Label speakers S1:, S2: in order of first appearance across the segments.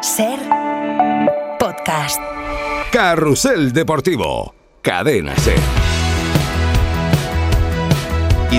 S1: SER Podcast.
S2: Carrusel Deportivo. Cadena SER.
S3: Y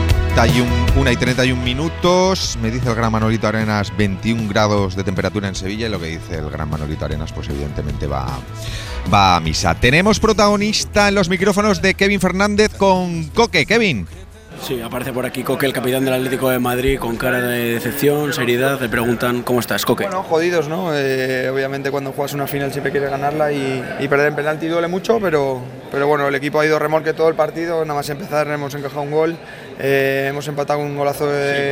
S3: 1:31 minutos. Me dice el gran Manolito Arenas 21 grados de temperatura en Sevilla, y lo que dice el gran Manolito Arenas pues evidentemente va a misa. Tenemos protagonista en los micrófonos de Kevin Fernández con Coque. Kevin.
S4: Sí, aparece por aquí Coque, el capitán del Atlético de Madrid, con cara de decepción, seriedad. Le preguntan: ¿cómo estás, Coque?
S5: Bueno, jodidos, ¿no? Obviamente cuando juegas una final siempre quieres ganarla y perder en penalti duele mucho, pero bueno, el equipo ha ido remolque todo el partido. Nada más empezar hemos encajado un gol, hemos empatado un golazo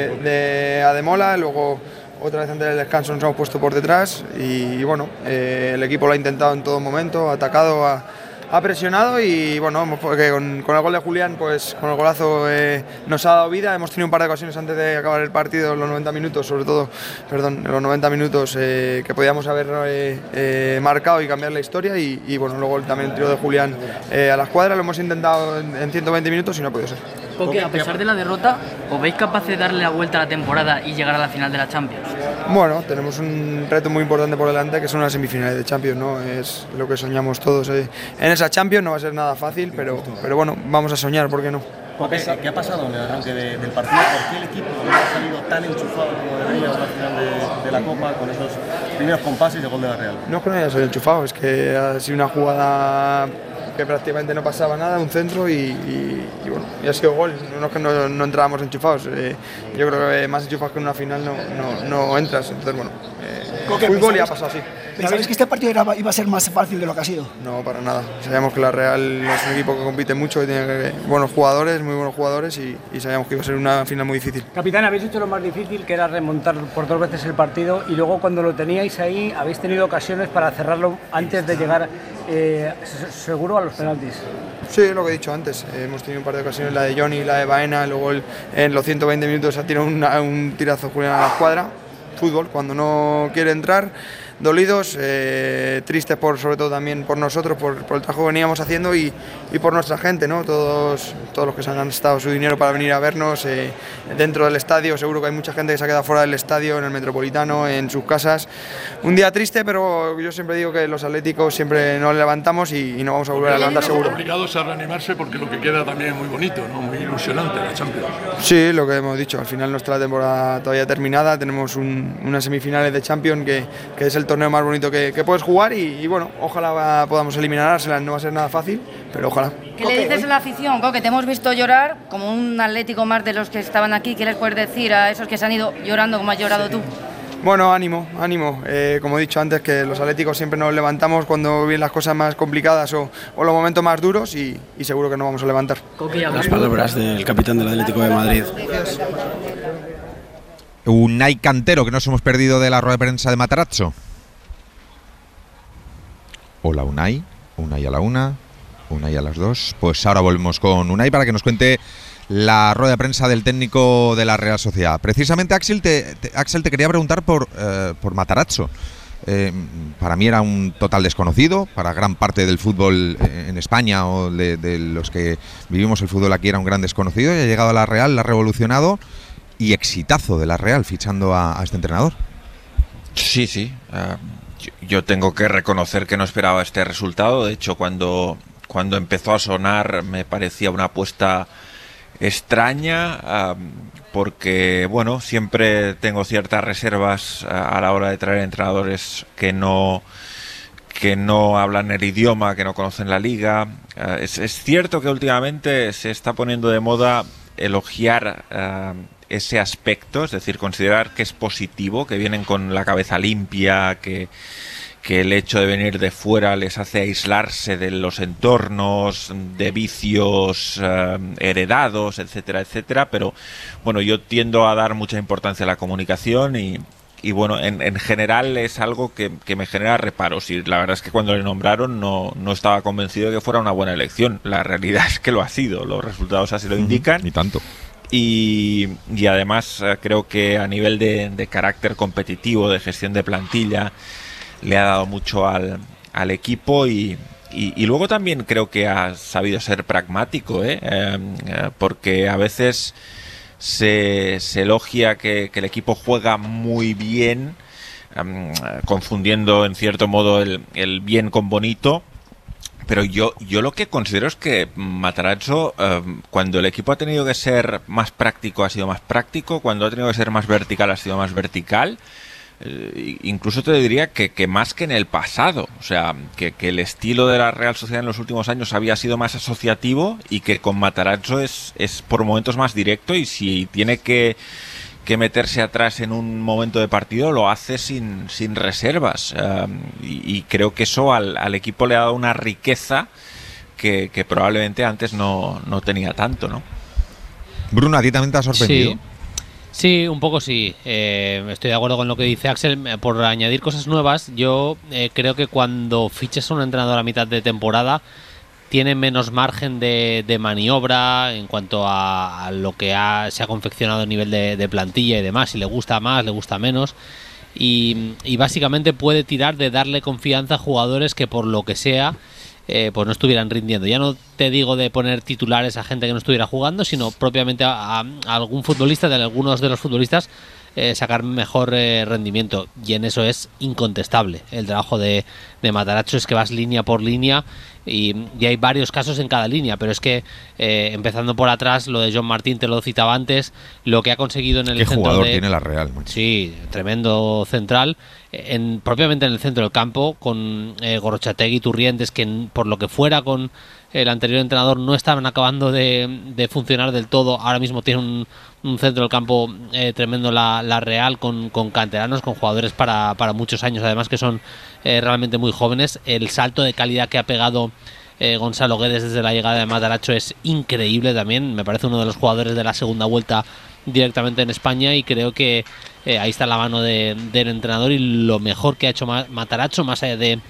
S5: de Ademola, luego otra vez antes del descanso nos hemos puesto por detrás y bueno, el equipo lo ha intentado en todo momento, ha atacado, ha presionado y bueno, porque con el gol de Julián, pues con el golazo nos ha dado vida. Hemos tenido un par de ocasiones antes de acabar el partido, en los 90 minutos, sobre todo, en los 90 minutos que podíamos haber marcado y cambiar la historia y bueno, luego también el tiro de Julián a la escuadra, lo hemos intentado en 120 minutos y no ha podido ser.
S6: Coque, a pesar de la derrota, ¿os veis capaces de darle la vuelta a la temporada y llegar a la final de la Champions?
S5: Bueno, tenemos un reto muy importante por delante, que son las semifinales de Champions, ¿no? Es lo que soñamos todos. En esa Champions no va a ser nada fácil, pero bueno, vamos a soñar, ¿por qué no?
S7: ¿Qué ha pasado en el arranque del partido? ¿Por qué el equipo no ha salido tan enchufado como debería a la final de la Copa con esos primeros compases de gol de la Real?
S5: No es que no haya salido enchufado, es que ha sido una jugada que prácticamente no pasaba nada, un centro y bueno, y ha sido gol. No es que no entrábamos enchufados, yo creo que más enchufados que en una final no entras, entonces bueno, fútbol ya ha pasado así.
S8: ¿Pensabais que este partido iba a ser más fácil de lo que ha sido?
S5: No, para nada. Sabíamos que la Real es un equipo que compite mucho, que tiene buenos jugadores, muy buenos jugadores y sabíamos que iba a ser una final muy difícil.
S9: Capitán, habéis hecho lo más difícil, que era remontar por 2 veces el partido, y luego cuando lo teníais ahí habéis tenido ocasiones para cerrarlo antes de llegar seguro a los penaltis.
S5: Sí, lo que he dicho antes, hemos tenido un par de ocasiones, la de Johnny y la de Baena, luego en los 120 minutos ha tirado un tirazo Julián a la escuadra. Fútbol, cuando no quiere entrar, dolidos, tristes sobre todo también por nosotros, por el trabajo que veníamos haciendo y por nuestra gente, ¿no? Todos los que se han gastado su dinero para venir a vernos dentro del estadio. Seguro que hay mucha gente que se ha quedado fuera del estadio, en el Metropolitano, en sus casas. Un día triste, pero yo siempre digo que los atléticos siempre nos levantamos y nos vamos a volver a levantar seguro.
S10: Obligados a reanimarse porque lo que queda también es muy bonito, ¿no? Muy ilusionante la Champions.
S5: Sí, lo que hemos dicho, al final no está la temporada todavía terminada, tenemos unas semifinales de Champions que es el torneo más bonito que puedes jugar y bueno, ojalá podamos eliminar a Arsenal, no va a ser nada fácil, pero ojalá.
S11: ¿Qué le dices a la afición, Coque? Te hemos visto llorar como un atlético más de los que estaban aquí. ¿Qué les puedes decir a esos que se han ido llorando como has llorado tú?
S5: Bueno, ánimo. Como he dicho antes, que los atléticos siempre nos levantamos cuando vienen las cosas más complicadas o los momentos más duros y seguro que nos vamos a levantar.
S4: Las palabras del capitán del Atlético de Madrid.
S3: Unai Cantero, que nos hemos perdido de la rueda de prensa de Matarazzo. Hola Unai a la una, Unai a las 2. Pues ahora volvemos con Unai para que nos cuente la rueda de prensa del técnico de la Real Sociedad. Precisamente, Axel, te quería preguntar por Matarazzo. Para mí era un total desconocido, para gran parte del fútbol en España o de los que vivimos el fútbol aquí era un gran desconocido, y ha llegado a la Real, la ha revolucionado, y exitazo de la Real fichando a este entrenador.
S12: Sí. Yo tengo que reconocer que no esperaba este resultado. De hecho, cuando empezó a sonar me parecía una apuesta extraña, porque bueno, siempre tengo ciertas reservas a la hora de traer entrenadores que no hablan el idioma, que no conocen la liga. Es cierto que últimamente se está poniendo de moda elogiar ese aspecto, es decir, considerar que es positivo, que vienen con la cabeza limpia, que el hecho de venir de fuera les hace aislarse de los entornos, de vicios heredados, etcétera, etcétera. Pero bueno, yo tiendo a dar mucha importancia a la comunicación y bueno, en general es algo que me genera reparos, y la verdad es que cuando le nombraron no estaba convencido de que fuera una buena elección. La realidad es que lo ha sido, los resultados así lo indican.
S3: Y tanto.
S12: Y además creo que a nivel de carácter competitivo, de gestión de plantilla, le ha dado mucho al equipo y luego también creo que ha sabido ser pragmático, porque a veces se elogia que el equipo juega muy bien, confundiendo en cierto modo el bien con bonito. Pero yo lo que considero es que Matarazzo, cuando el equipo ha tenido que ser más práctico, ha sido más práctico, cuando ha tenido que ser más vertical, ha sido más vertical. Incluso te diría que más que en el pasado, o sea, que el estilo de la Real Sociedad en los últimos años había sido más asociativo y que con Matarazzo es por momentos más directo, y si tiene que meterse atrás en un momento de partido lo hace sin reservas, y creo que eso al equipo le ha dado una riqueza que probablemente antes no tenía tanto, ¿no?
S3: Bruno, ¿a ti también te ha sorprendido?
S13: Sí, un poco sí. Estoy de acuerdo con lo que dice Axel. Por añadir cosas nuevas, yo creo que cuando fiches a un entrenador a mitad de temporada tiene menos margen de maniobra en cuanto a lo que se ha confeccionado a nivel de plantilla y demás. Si le gusta más, le gusta menos. Y básicamente puede tirar de darle confianza a jugadores que por lo que sea pues no estuvieran rindiendo. Ya no te digo de poner titulares a gente que no estuviera jugando, sino propiamente a algún futbolista, de algunos de los futbolistas, sacar mejor rendimiento, y en eso es incontestable el trabajo de Matarazzo. Es que vas línea por línea y hay varios casos en cada línea, pero es que empezando por atrás, lo de John Martín te lo citaba antes, lo que ha conseguido en el
S3: ¿Qué
S13: centro
S3: jugador tiene la Real, macho?
S13: Sí, tremendo central, propiamente en el centro del campo, con Gorrotxategi y Turrientes, que por lo que fuera con el anterior entrenador no estaban acabando de funcionar del todo. Ahora mismo tiene un centro del campo tremendo la Real, con canteranos, con jugadores para muchos años, además, que son realmente muy jóvenes. El salto de calidad que ha pegado Gonzalo Guedes desde la llegada de Matarazzo es increíble también. Me parece uno de los jugadores de la segunda vuelta directamente en España, y creo que ahí está la mano del entrenador, y lo mejor que ha hecho Matarazzo, más allá de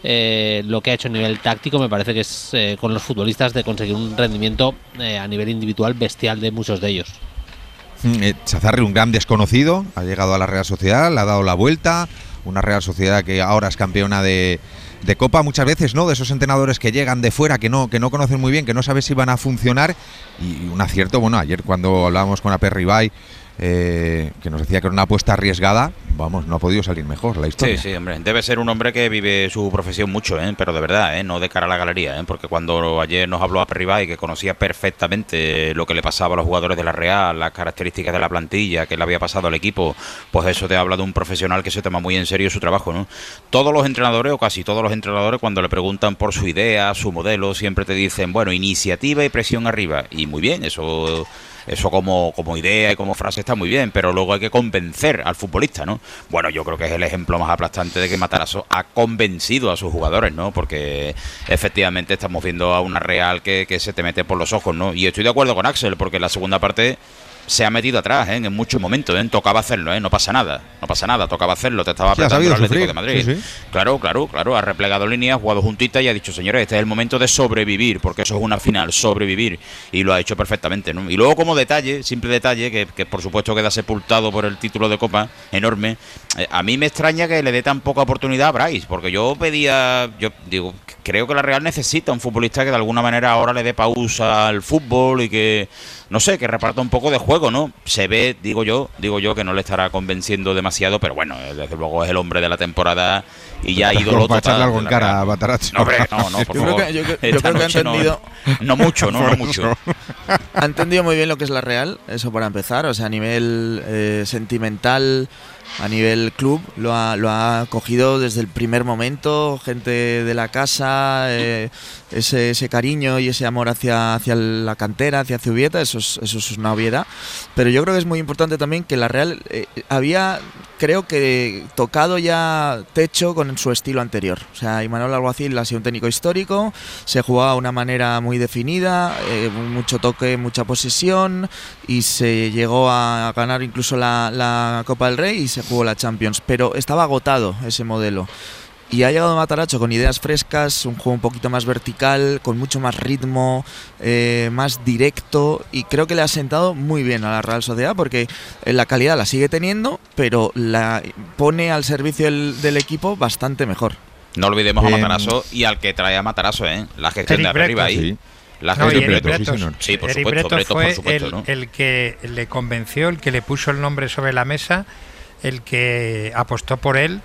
S13: lo que ha hecho a nivel táctico, me parece que es con los futbolistas, de conseguir un rendimiento a nivel individual bestial de muchos de ellos.
S3: Chazarri, un gran desconocido, ha llegado a la Real Sociedad, le ha dado la vuelta, una Real Sociedad que ahora es campeona de Copa. Muchas veces, ¿no?, de esos entrenadores que llegan de fuera, que no conocen muy bien, que no sabes si van a funcionar, y un acierto. Bueno, ayer cuando hablábamos con Aperribay, que nos decía que era una apuesta arriesgada, vamos, no ha podido salir mejor la historia.
S14: Sí, hombre, debe ser un hombre que vive su profesión mucho, pero de verdad, no de cara a la galería, porque cuando ayer nos habló Aperribay, que conocía perfectamente lo que le pasaba a los jugadores de la Real, las características de la plantilla, que le había pasado al equipo, pues eso te habla de un profesional que se toma muy en serio su trabajo, ¿no? Todos los entrenadores, o casi todos los entrenadores, cuando le preguntan por su idea, su modelo, siempre te dicen, bueno, iniciativa y presión arriba, y muy bien, eso como idea y como frase está muy bien, pero luego hay que convencer al futbolista, ¿no? Bueno, yo creo que es el ejemplo más aplastante de que Matarazzo ha convencido a sus jugadores, ¿no? Porque efectivamente estamos viendo a una Real que se te mete por los ojos, ¿no? Y estoy de acuerdo con Axel, porque en la segunda parte se ha metido atrás, en muchos momentos, tocaba hacerlo, no pasa nada, tocaba hacerlo, te estaba apretando el Atlético de Madrid. Sí. Claro, ha replegado líneas, ha jugado juntita y ha dicho, señores, este es el momento de sobrevivir, porque eso es una final, sobrevivir, y lo ha hecho perfectamente, ¿no? Y luego, como detalle, simple detalle, que por supuesto queda sepultado por el título de Copa enorme, a mí me extraña que le dé tan poca oportunidad a Brais, porque yo digo, creo que la Real necesita un futbolista que de alguna manera ahora le dé pausa al fútbol y que, no sé, que reparta un poco de juego, ¿no? Se ve, digo yo que no le estará convenciendo demasiado, pero bueno, desde luego es el hombre de la temporada y ya ha ido lo
S3: para echarle algo en cara a Matarazzo.
S14: No, por favor.
S15: Yo creo que ha entendido.
S14: No mucho.
S15: Ha entendido muy bien lo que es la Real, eso para empezar, o sea, a nivel sentimental, a nivel club, lo ha cogido desde el primer momento, gente de la casa, ese cariño y ese amor hacia la cantera, hacia Zubieta, eso es una obviedad. Pero yo creo que es muy importante también que la Real había, creo que, tocado ya techo con su estilo anterior. O sea, Imanol Alguacil ha sido un técnico histórico, se jugaba de una manera muy definida, mucho toque, mucha posesión, y se llegó a ganar incluso la Copa del Rey y se jugó la Champions, pero estaba agotado ese modelo. Y ha llegado Matarazzo con ideas frescas, un juego un poquito más vertical, con mucho más ritmo, más directo, y creo que le ha sentado muy bien a la Real Sociedad, porque la calidad la sigue teniendo, pero la pone al servicio del equipo bastante mejor.
S14: No olvidemos a Matarazzo y al que trae a Matarazzo, la gestión de arriba ahí.
S16: Sí.
S14: La
S16: gestión
S14: de
S16: Bretos.
S14: Sí, por
S16: Eric
S14: supuesto.
S16: Bretos fue
S14: por supuesto,
S16: el que le convenció, el que le puso el nombre sobre la mesa el que apostó por él.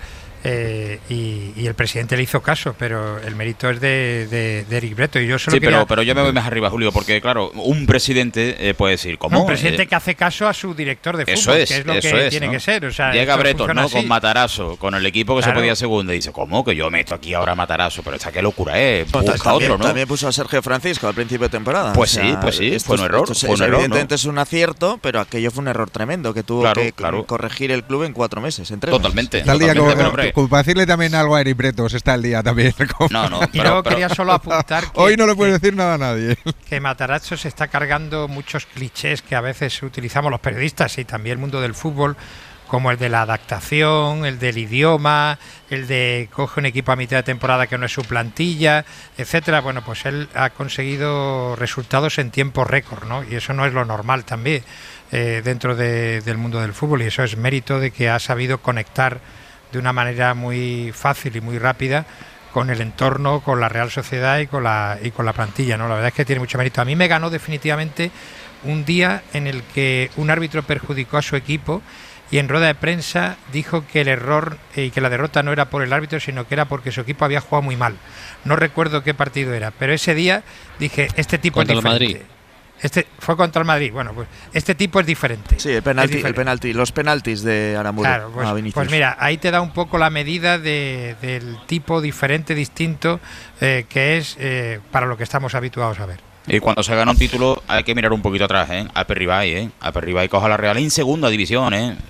S16: Y el presidente le hizo caso, pero el mérito es de Eric Breto. Y yo solo
S14: pero yo me voy más arriba, Julio, porque claro, un presidente puede decir, ¿cómo?
S16: Un presidente que hace caso a su director de fútbol, que es lo que tiene que ser. O sea,
S14: llega Breto, ¿no?
S16: Así.
S14: Con Matarazzo, con el equipo que se podía segunda, y dice, ¿cómo? Que yo meto aquí ahora a Matarazzo, pero esta qué locura es.
S15: También puso a Sergio Francisco al principio de temporada.
S14: Pues sí, fue un error.
S15: Evidentemente es un acierto, pero aquello fue un error tremendo que tuvo que corregir el club en 4 meses.
S14: Totalmente.
S3: Como para decirle también algo a Eric Bretos, está el día también.
S16: Y luego quería solo apuntar que
S3: hoy no le puede decir nada a nadie.
S16: Que Matarazzo se está cargando muchos clichés que a veces utilizamos los periodistas y también el mundo del fútbol, como el de la adaptación, el del idioma, el de coge un equipo a mitad de temporada que no es su plantilla, etcétera. Bueno, pues él ha conseguido resultados en tiempo récord, ¿no? Y eso no es lo normal también dentro del mundo del fútbol, y eso es mérito de que ha sabido conectar de una manera muy fácil y muy rápida con el entorno, con la Real Sociedad y con la plantilla, ¿no? La verdad es que tiene mucho mérito. A mí me ganó definitivamente un día en el que un árbitro perjudicó a su equipo y en rueda de prensa dijo que el error y que la derrota no era por el árbitro, sino que era porque su equipo había jugado muy mal. No recuerdo qué partido era, pero ese día dije, este tipo es diferente. Contra el Madrid. Fue contra el Madrid. Bueno, pues este tipo es diferente.
S15: Sí, los penaltis de Aramburu.
S16: Claro, pues mira, ahí te da un poco la medida del tipo diferente, distinto, que es para lo que estamos habituados a ver.
S14: Y cuando se gana un título hay que mirar un poquito atrás, A Aperribay coja la Real en segunda división,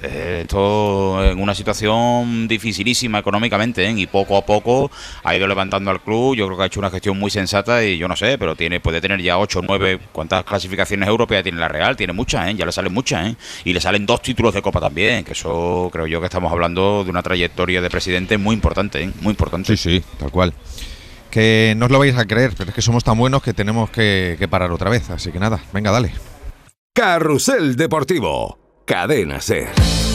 S14: Esto en una situación dificilísima económicamente, Y poco a poco ha ido levantando al club. Yo creo que ha hecho una gestión muy sensata y yo no sé, pero puede tener ya 8 o 9. ¿Cuántas clasificaciones europeas tiene la Real? Tiene muchas, Ya le salen muchas, Y le salen 2 títulos de Copa también, que eso creo yo que estamos hablando de una trayectoria de presidente muy importante, Muy importante.
S3: Sí, tal cual. Que no os lo vais a creer, pero es que somos tan buenos que tenemos que parar otra vez. Así que nada, venga, dale.
S2: Carrusel Deportivo, Cadena SER.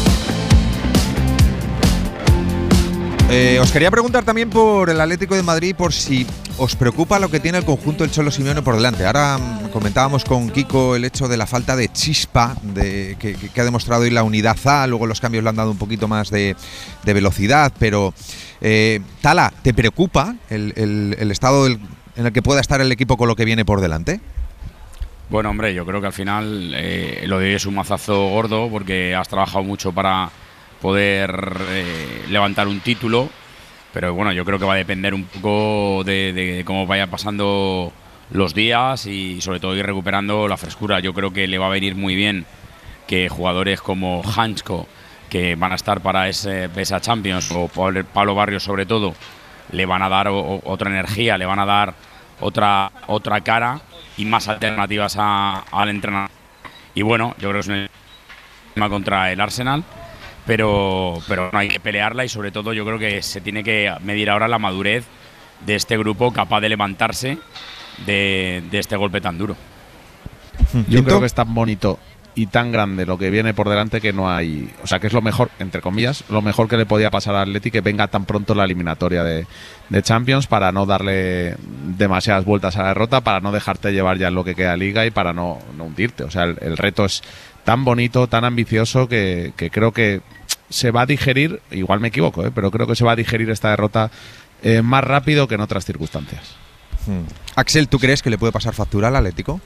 S3: Os quería preguntar también por el Atlético de Madrid, por si os preocupa lo que tiene el conjunto del Cholo Simeone por delante. Ahora comentábamos con Kiko el hecho de la falta de chispa que ha demostrado hoy la unidad A, luego los cambios le han dado un poquito más de velocidad, pero Tala, ¿te preocupa el estado en el que pueda estar el equipo con lo que viene por delante?
S17: Bueno, hombre, yo creo que al final lo de hoy es un mazazo gordo porque has trabajado mucho para poder levantar un título, pero bueno, yo creo que va a depender un poco de cómo vayan pasando los días y sobre todo ir recuperando la frescura. Yo creo que le va a venir muy bien que jugadores como Hansko, que van a estar para esa Champions, o Pablo Barrios sobre todo, le van a dar otra energía, le van a dar otra cara y más alternativas al entrenador. Y bueno, yo creo que es un tema contra el Arsenal, pero no hay que pelearla y sobre todo yo creo que se tiene que medir ahora la madurez de este grupo capaz de levantarse de este golpe tan duro.
S18: Yo creo que es tan bonito y tan grande lo que viene por delante que no hay, o sea, que es lo mejor, entre comillas, lo mejor que le podía pasar al Atleti, que venga tan pronto la eliminatoria de Champions, para no darle demasiadas vueltas a la derrota, para no dejarte llevar ya en lo que queda Liga y para no hundirte. O sea, el reto es tan bonito, tan ambicioso que creo que se va a digerir, igual me equivoco, pero creo que se va a digerir esta derrota más rápido que en otras circunstancias.
S3: Axel, ¿tú crees que le puede pasar factura al Atlético?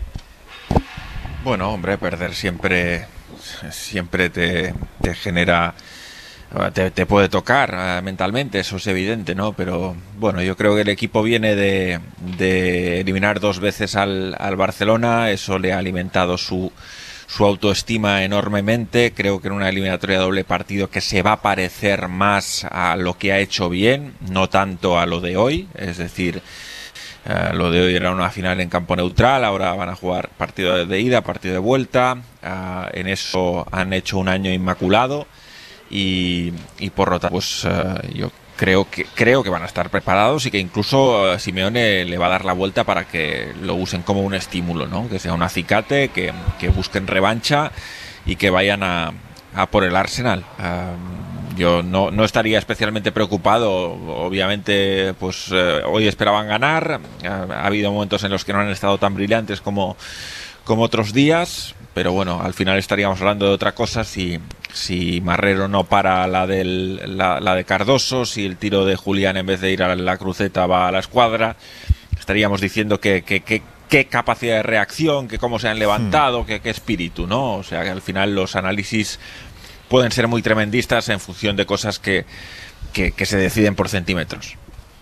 S12: Bueno, hombre, perder siempre te genera, te puede tocar mentalmente, eso es evidente, ¿no? Pero bueno, yo creo que el equipo viene de eliminar 2 veces al Barcelona, eso le ha alimentado su autoestima enormemente. Creo que en una eliminatoria de doble partido que se va a parecer más a lo que ha hecho bien, no tanto a lo de hoy, es decir, lo de hoy era una final en campo neutral, ahora van a jugar partido de ida, partido de vuelta. En eso han hecho un año inmaculado y por lo tanto pues yo creo que van a estar preparados y que incluso Simeone le va a dar la vuelta para que lo usen como un estímulo, ¿no? Que sea un acicate, que busquen revancha y que vayan a por el Arsenal. Yo no estaría especialmente preocupado. Obviamente, pues hoy esperaban ganar. Ha habido momentos en los que no han estado tan brillantes como otros días, pero bueno, al final estaríamos hablando de otra cosa si si Marrero no para la de Cardoso, si el tiro de Julián en vez de ir a la cruceta va a la escuadra, estaríamos diciendo qué capacidad de reacción, que cómo se han levantado, qué espíritu, ¿no? O sea, que al final los análisis pueden ser muy tremendistas en función de cosas que se deciden por centímetros.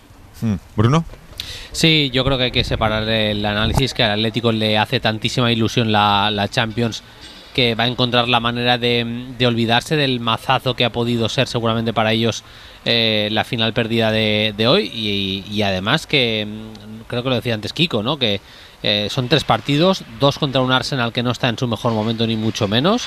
S3: Bruno.
S13: Sí, yo creo que hay que separar el análisis, que al Atlético le hace tantísima ilusión la Champions, que va a encontrar la manera de olvidarse del mazazo que ha podido ser seguramente para ellos la final perdida de hoy, y además que creo que lo decía antes Kiko, ¿no? Que son 3 partidos, 2 contra un Arsenal que no está en su mejor momento ni mucho menos,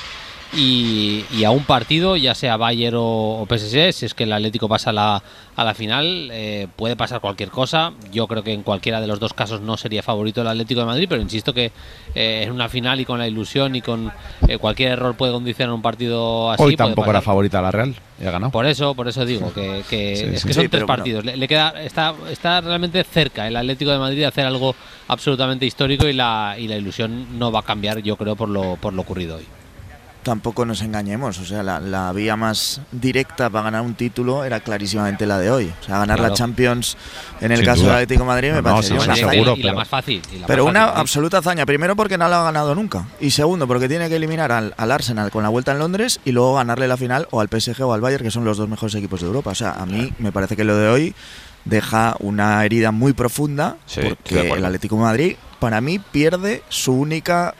S13: y a un partido, ya sea Bayern o PSG, si es que el Atlético pasa a la final, puede pasar cualquier cosa. Yo creo que en cualquiera de los 2 casos no sería favorito el Atlético de Madrid, pero insisto que en una final y con la ilusión y con cualquier error puede condicionar un partido así.
S18: Hoy tampoco era favorita la Real y ha ganado.
S13: Por eso digo que son 3 partidos. Le queda, está realmente cerca el Atlético de Madrid de hacer algo absolutamente histórico, y la ilusión no va a cambiar, yo creo, por lo ocurrido hoy.
S15: Tampoco nos engañemos, o sea, la vía más directa para ganar un título era clarísimamente la de hoy. O sea, ganar la Champions en el caso del Atlético de Madrid me parece
S13: seguro, la más fácil.
S15: Pero una absoluta hazaña. Primero porque no la ha ganado nunca. Y segundo porque tiene que eliminar al Arsenal con la vuelta en Londres y luego ganarle la final o al PSG o al Bayern, que son los 2 mejores equipos de Europa. O sea, a mí me parece que lo de hoy deja una herida muy profunda, porque el Atlético de Madrid, para mí, pierde su única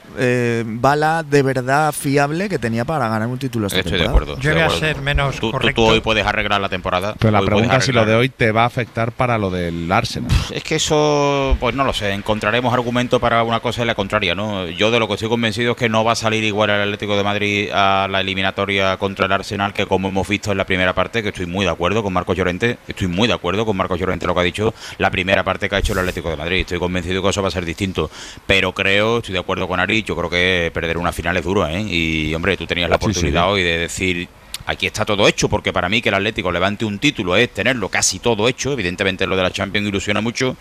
S15: bala de verdad fiable que tenía para ganar un título esta temporada.
S14: De acuerdo.
S16: Yo voy a ser menos correcto.
S14: Tú hoy puedes arreglar la temporada.
S18: Pero la pregunta es si lo de hoy te va a afectar para lo del Arsenal.
S14: Es que eso, pues no lo sé. Encontraremos argumentos para una cosa y la contraria, ¿no? Yo de lo que estoy convencido es que no va a salir igual el Atlético de Madrid a la eliminatoria contra el Arsenal que como hemos visto en la primera parte, que estoy muy de acuerdo con Marcos Llorente. Estoy muy de acuerdo con Marcos Llorente lo que ha dicho. La primera parte que ha hecho el Atlético de Madrid. Estoy convencido que eso va a ser distinto. Pero estoy de acuerdo con Ari, yo creo que perder una final es duro, ¿eh? Y, hombre, tú tenías la oportunidad hoy de decir, aquí está todo hecho, porque para mí que el Atlético levante un título es tenerlo casi todo hecho. Evidentemente lo de la Champions ilusiona mucho.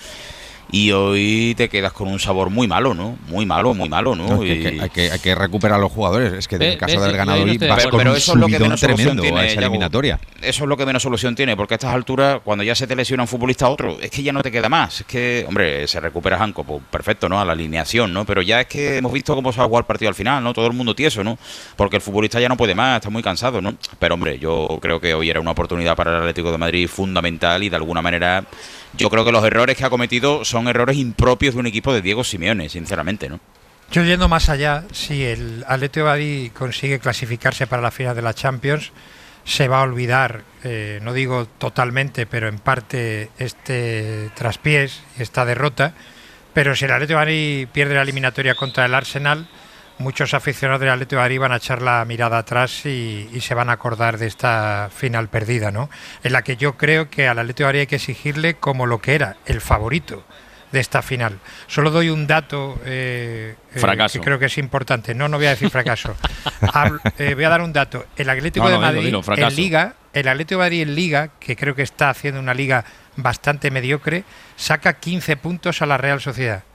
S14: Y hoy te quedas con un sabor muy malo, ¿no? Muy malo, ¿no?
S3: Hay que recuperar a los jugadores. Es que en el caso del ganador hoy vas con
S14: pero
S3: un
S14: eso es lo que
S3: subidón
S14: menos solución
S3: tremendo
S14: tiene,
S3: a esa eliminatoria.
S14: Eso es lo que menos solución tiene, porque a estas alturas, cuando ya se te lesiona un futbolista a otro, es que ya no te queda más. Es que, hombre, se recupera Janko, pues perfecto, ¿no? A la alineación, ¿no? Pero ya es que hemos visto cómo se ha jugado el partido al final, ¿no? Todo el mundo tieso, ¿no? Porque el futbolista ya no puede más, está muy cansado, ¿no? Pero, hombre, yo creo que hoy era una oportunidad para el Atlético de Madrid fundamental y de alguna manera yo creo que los errores que ha cometido son errores impropios de un equipo de Diego Simeone, sinceramente, ¿no?
S16: Yo yendo más allá, si el Atlético de Madrid consigue clasificarse para la final de la Champions, se va a olvidar, no digo totalmente, pero en parte este traspiés y esta derrota. Pero si el Atlético de Madrid pierde la eliminatoria contra el Arsenal, muchos aficionados del Atlético de Madrid van a echar la mirada atrás y se van a acordar de esta final perdida, ¿no? En la que yo creo que al Atlético de Madrid hay que exigirle como lo que era, el favorito de esta final. Solo doy un dato
S17: fracaso.
S16: que creo que es importante. No voy a decir fracaso. Voy a dar un dato. El Atlético de Madrid en Liga, el Atlético de Madrid en Liga, que creo que está haciendo una liga bastante mediocre, saca 15 puntos a la Real Sociedad.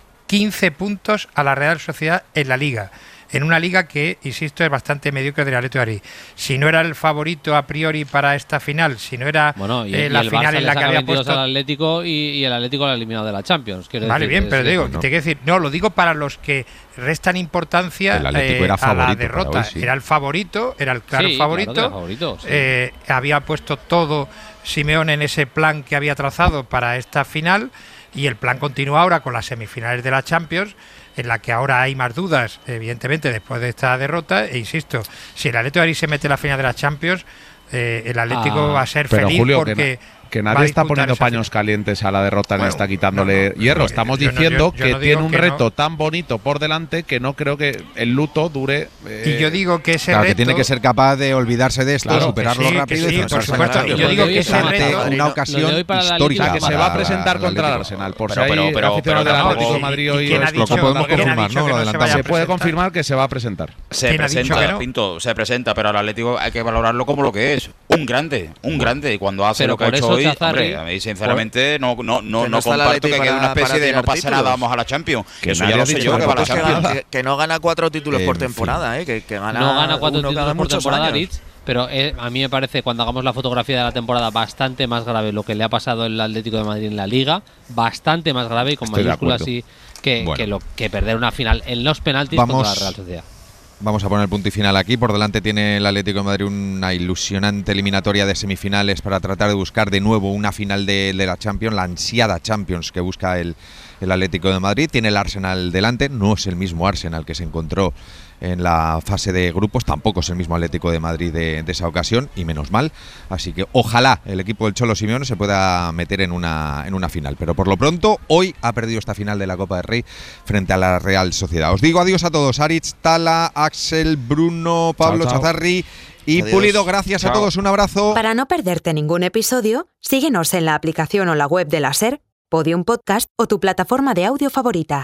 S16: 15 puntos a la Real Sociedad en la Liga. En una liga que, insisto, es bastante mediocre del Atlético de Madrid. Si no era el favorito a priori para esta final, si no era la final en la que había puesto
S13: al Atlético y el Atlético lo ha eliminado de la Champions.
S16: Vale, bien, pero digo, te quiero decir, no, lo digo para los que restan importancia a la derrota. Hoy, sí. Era el favorito, era el claro favorito.
S13: Claro que era favorito, sí.
S16: Había puesto todo Simeone en ese plan que había trazado para esta final. Y el plan continúa ahora con las semifinales de la Champions, en la que ahora hay más dudas, evidentemente, después de esta derrota. E insisto, si el Atlético de Madrid se mete en la final de la Champions, el Atlético va a ser feliz,
S18: Julio,
S16: porque
S18: que nadie está poniendo paños calientes a la derrota, ni está quitándole hierro. Estamos diciendo que tiene un reto tan bonito por delante que no creo que el luto dure.
S16: Y yo digo que ese
S3: reto,
S16: que
S3: tiene que ser capaz de olvidarse de esto, superarlo rápido y
S16: por supuesto. Y yo digo que ese reto,
S3: una ocasión histórica
S18: que se va a presentar contra el Arsenal. Por si hay aficionados del Atlético de Madrid hoy,
S3: lo podemos confirmar, ¿no? Lo adelantamos.
S18: Se puede confirmar que se va a presentar.
S14: Se presenta, Pinto, se presenta, pero al Atlético hay que valorarlo como lo que es, un grande. Y cuando hace lo que ha hecho hoy, Hombre, a mí sinceramente no comparto que quede una especie de no pasa nada, vamos a la Champions. Que eso ya lo sé yo, que va a la Champions.
S15: Que no gana 4 títulos por temporada, que gana
S13: no gana 4 títulos por temporada,
S15: años.
S13: Rich, pero a mí me parece, cuando hagamos la fotografía de la temporada, bastante más grave lo que le ha pasado al Atlético de Madrid en la Liga, bastante más grave y con mayúsculas así que perder una final en los penaltis contra la Real Sociedad.
S3: Vamos a poner punto y final aquí. Por delante tiene el Atlético de Madrid una ilusionante eliminatoria de semifinales para tratar de buscar de nuevo una final de la Champions, la ansiada Champions que busca el Atlético de Madrid. Tiene el Arsenal delante, no es el mismo Arsenal que se encontró en la fase de grupos, tampoco es el mismo Atlético de Madrid de esa ocasión, y menos mal. Así que ojalá el equipo del Cholo Simeone se pueda meter en una final. Pero por lo pronto, hoy ha perdido esta final de la Copa del Rey frente a la Real Sociedad. Os digo adiós a todos. Aritz, Tala, Axel, Bruno, Pablo, chao. Chazarri y adiós. Pulido. Gracias a todos. Un abrazo.
S1: Para no perderte ningún episodio, síguenos en la aplicación o la web de la SER, Podium Podcast o tu plataforma de audio favorita.